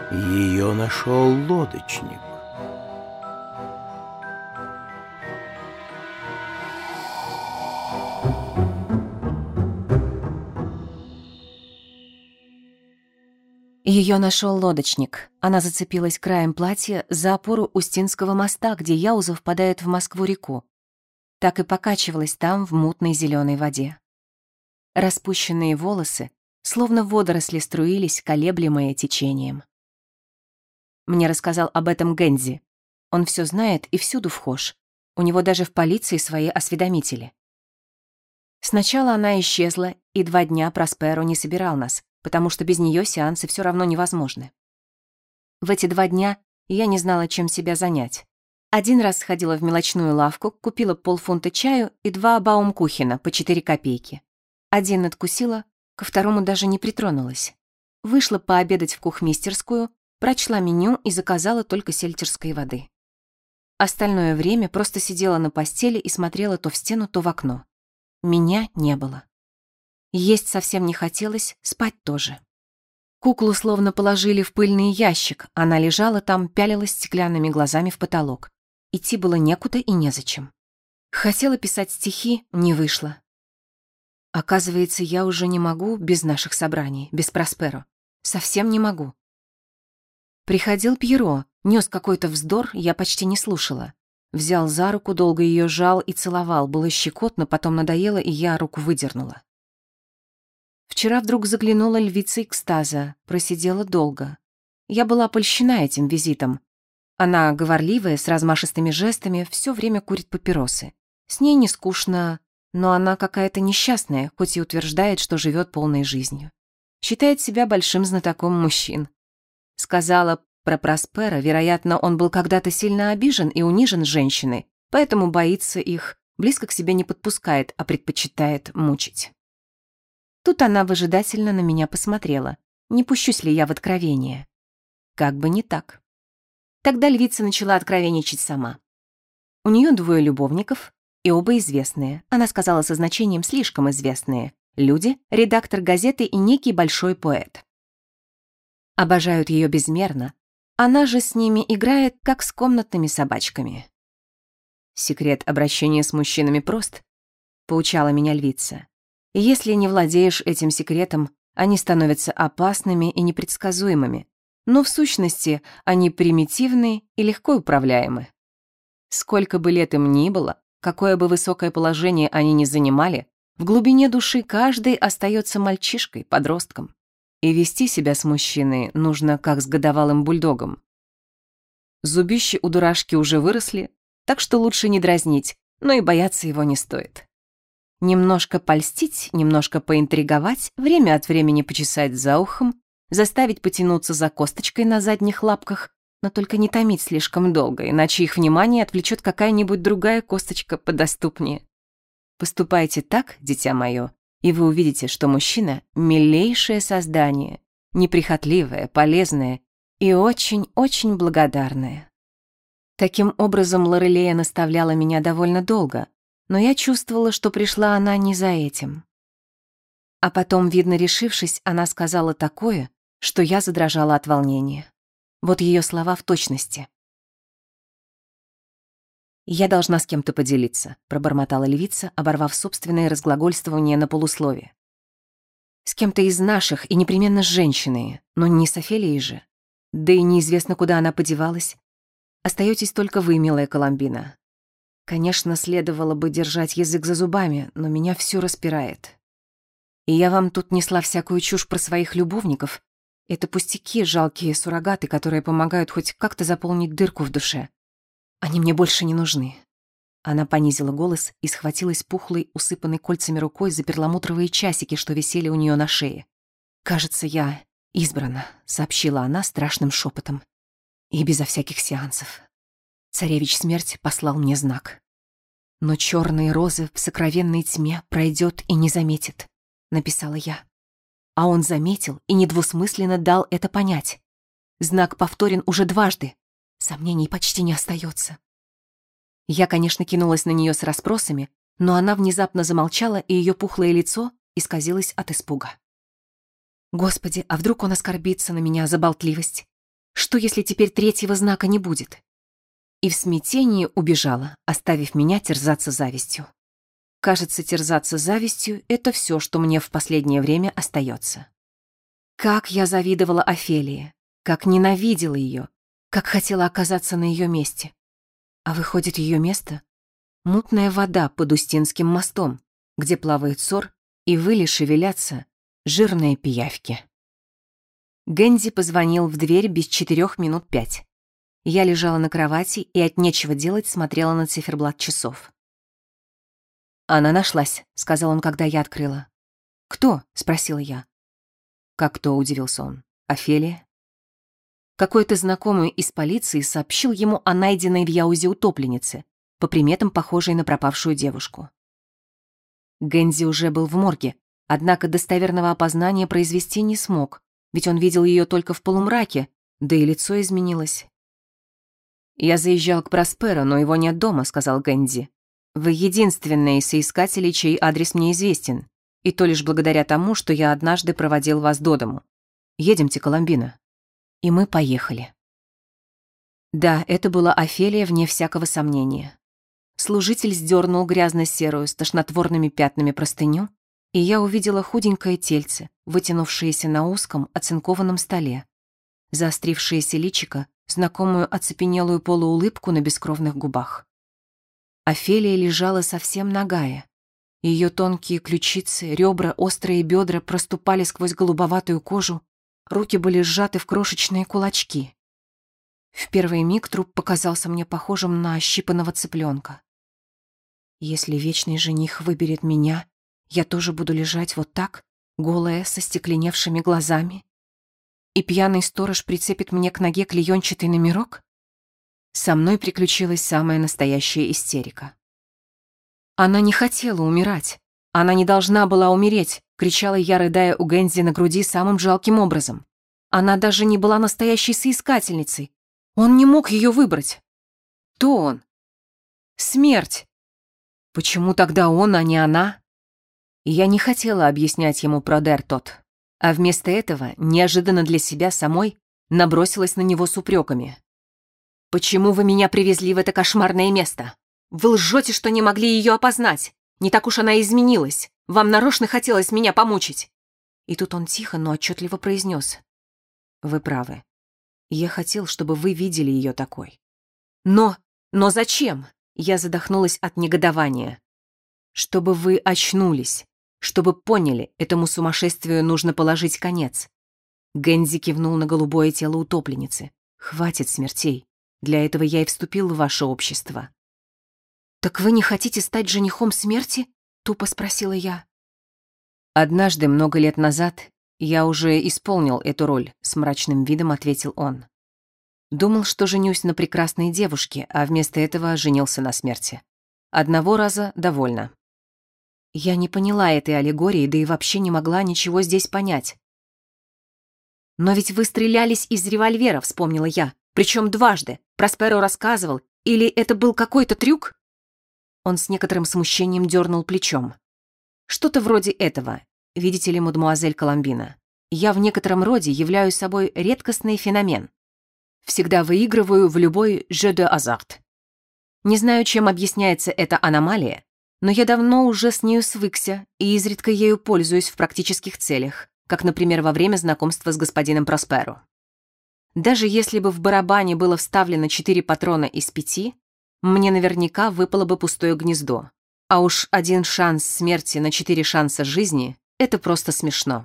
Ее нашел лодочник. Ее нашел лодочник. Она зацепилась краем платья за опору Устинского моста, где Яуза впадает в Москву-реку. Так и покачивалась там в мутной зеленой воде. Распущенные волосы, словно водоросли, струились, колеблемые течением. Мне рассказал об этом Гензи. Он все знает и всюду вхож. У него даже в полиции свои осведомители. Сначала она исчезла, и 2 дня Просперо не собирал нас, потому что без нее сеансы все равно невозможны. В эти 2 дня я не знала, чем себя занять. Один раз сходила в мелочную лавку, купила полфунта чаю и 2 баумкухена по 4 копейки. Один надкусила, ко второму даже не притронулась. Вышла пообедать в кухмистерскую, прочла меню и заказала только сельтерской воды. Остальное время просто сидела на постели и смотрела то в стену, то в окно. Меня не было. Есть совсем не хотелось, спать тоже. Куклу словно положили в пыльный ящик, она лежала там, пялилась стеклянными глазами в потолок. Идти было некуда и незачем. Хотела писать стихи, не вышло. Оказывается, я уже не могу без наших собраний, без Просперо. Совсем не могу. Приходил Пьеро, нес какой-то вздор, я почти не слушала. Взял за руку, долго ее жал и целовал. Было щекотно, потом надоело, и я руку выдернула. Вчера вдруг заглянула львица экстаза, просидела долго. Я была польщена этим визитом. Она говорливая, с размашистыми жестами, все время курит папиросы. С ней не скучно, но она какая-то несчастная, хоть и утверждает, что живет полной жизнью. Считает себя большим знатоком мужчин. Сказала про Просперо, вероятно, он был когда-то сильно обижен и унижен женщиной, поэтому боится их, близко к себе не подпускает, а предпочитает мучить. Тут она выжидательно на меня посмотрела, не пущусь ли я в откровение. Как бы не так. Тогда львица начала откровенничать сама. У нее 2 любовников, и оба известные, она сказала со значением слишком известные, люди, редактор газеты и некий большой поэт. Обожают ее безмерно, она же с ними играет, как с комнатными собачками. «Секрет обращения с мужчинами прост», — поучала меня львица. «Если не владеешь этим секретом, они становятся опасными и непредсказуемыми, но в сущности они примитивны и легко управляемы. Сколько бы лет им ни было, какое бы высокое положение они ни занимали, в глубине души каждый остается мальчишкой, подростком. И вести себя с мужчиной нужно, как с годовалым бульдогом. Зубища у дурашки уже выросли, так что лучше не дразнить, но и бояться его не стоит. Немножко польстить, немножко поинтриговать, время от времени почесать за ухом, заставить потянуться за косточкой на задних лапках, но только не томить слишком долго, иначе их внимание отвлечет какая-нибудь другая косточка подоступнее. Поступайте так, дитя мое, и вы увидите, что мужчина — милейшее создание, неприхотливое, полезное и очень-очень благодарное. Таким образом, Лорелея наставляла меня довольно долго, но я чувствовала, что пришла она не за этим. А потом, видно решившись, она сказала такое, что я задрожала от волнения. Вот ее слова в точности. «Я должна с кем-то поделиться», — пробормотала львица, оборвав собственное разглагольствование на полуслове. «С кем-то из наших, и непременно с женщиной, но не с Офелией же. Да и неизвестно, куда она подевалась. Остаетесь только вы, милая Коломбина. Конечно, следовало бы держать язык за зубами, но меня все распирает. И я вам тут несла всякую чушь про своих любовников. Это пустяки, жалкие суррогаты, которые помогают хоть как-то заполнить дырку в душе. Они мне больше не нужны». Она понизила голос и схватилась пухлой, усыпанной кольцами рукой за перламутровые часики, что висели у нее на шее. «Кажется, я избрана», — сообщила она страшным шепотом. «И безо всяких сеансов. Царевич Смерть послал мне знак. Но черные розы в сокровенной тьме пройдет и не заметит», — написала я. А он заметил и недвусмысленно дал это понять. Знак повторен уже 2. Сомнений почти не остается. Я, конечно, кинулась на нее с расспросами, но она внезапно замолчала, и ее пухлое лицо исказилось от испуга. Господи, а вдруг он оскорбится на меня за болтливость? Что, если теперь третьего знака не будет? И в смятении убежала, оставив меня терзаться завистью. Кажется, терзаться завистью — это все, что мне в последнее время остается. Как я завидовала Офелии, как ненавидела ее, как хотела оказаться на ее месте. А выходит, ее место — мутная вода под Устинским мостом, где плавает сор, и выли шевелятся жирные пиявки. Гэнди позвонил в дверь без 5 минут. Я лежала на кровати и от нечего делать смотрела на циферблат часов. «Она нашлась», — сказал он, когда я открыла. «Кто?» — спросила я. «Как кто?» — удивился он. «Офелия?» Какой-то знакомый из полиции сообщил ему о найденной в Яузе утопленнице, по приметам похожей на пропавшую девушку. Гэнди уже был в морге, однако достоверного опознания произвести не смог, ведь он видел ее только в полумраке, да и лицо изменилось. «Я заезжал к Просперо, но его нет дома», — сказал Гэнди. «Вы единственный из соискателей, чей адрес мне известен, и то лишь благодаря тому, что я однажды проводил вас до дому. Едемте, Коломбина». И мы поехали. Да, это была Офелия, вне всякого сомнения. Служитель сдернул грязно-серую с тошнотворными пятнами простыню, и я увидела худенькое тельце, вытянувшееся на узком оцинкованном столе, заострившееся личико, знакомую оцепенелую полуулыбку на бескровных губах. Офелия лежала совсем нагая. Ее тонкие ключицы, ребра, острые бедра проступали сквозь голубоватую кожу, руки были сжаты в крошечные кулачки. В первый миг труп показался мне похожим на ощипанного цыпленка. Если вечный жених выберет меня, я тоже буду лежать вот так, голая, со стекленевшими глазами, и пьяный сторож прицепит мне к ноге клеенчатый номерок? Со мной приключилась самая настоящая истерика. Она не хотела умирать. Она не должна была умереть, кричала я, рыдая у Гэнди на груди самым жалким образом. Она даже не была настоящей соискательницей. Он не мог ее выбрать. Кто он? Смерть. Почему тогда он, а не она? И я не хотела объяснять ему про Дертот, а вместо этого, неожиданно для себя самой, набросилась на него с упреками. «Почему вы меня привезли в это кошмарное место? Вы лжете, что не могли ее опознать. Не так уж она изменилась. Вам нарочно хотелось меня помучить». И тут он тихо, но отчетливо произнес: «Вы правы. Я хотел, чтобы вы видели ее такой». Но зачем?» Я задохнулась от негодования. «Чтобы вы очнулись. Чтобы поняли, этому сумасшествию нужно положить конец». Гэнди кивнул на голубое тело утопленницы. «Хватит смертей. Для этого я и вступил в ваше общество». «Так вы не хотите стать женихом смерти?» — тупо спросила я. «Однажды, много лет назад, я уже исполнил эту роль», — с мрачным видом ответил он. «Думал, что женюсь на прекрасной девушке, а вместо этого женился на смерти. Одного раза довольно». Я не поняла этой аллегории, да и вообще не могла ничего здесь понять. «Но ведь вы стрелялись из револьвера», — вспомнила я. «Причем дважды. Просперо рассказывал. Или это был какой-то трюк?» Он с некоторым смущением дернул плечом. «Что-то вроде этого. Видите ли, мадемуазель Коломбина, я в некотором роде являю собой редкостный феномен. Всегда выигрываю в любой jeu de hasard. Не знаю, чем объясняется эта аномалия, но я давно уже с нею свыкся и изредка ею пользуюсь в практических целях, как, например, во время знакомства с господином Просперо. Даже если бы в барабане было вставлено 4 патрона из 5, мне наверняка выпало бы пустое гнездо. А уж 1 шанс смерти на 4 шанса жизни — это просто смешно».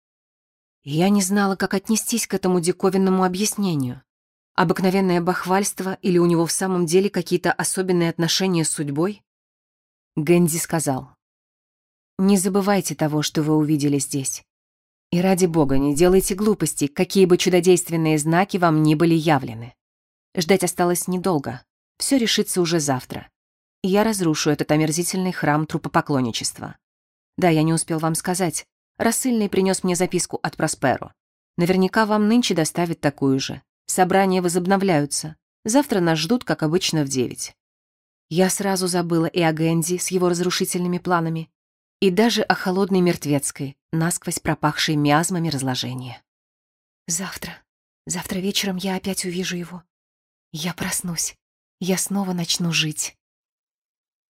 Я не знала, как отнестись к этому диковинному объяснению. Обыкновенное бахвальство или у него в самом деле какие-то особенные отношения с судьбой? Гэнди сказал: «Не забывайте того, что вы увидели здесь. И ради бога, не делайте глупостей, какие бы чудодейственные знаки вам ни были явлены. Ждать осталось недолго. Все решится уже завтра. И я разрушу этот омерзительный храм трупопоклонничества. Да, я не успел вам сказать. Рассыльный принес мне записку от Просперо. Наверняка вам нынче доставят такую же. Собрания возобновляются. Завтра нас ждут, как обычно, в 9. Я сразу забыла и о Гэнди с его разрушительными планами, и даже о холодной мертвецкой, насквозь пропахшей миазмами разложения. Завтра вечером я опять увижу его. Я проснусь. Я снова начну жить.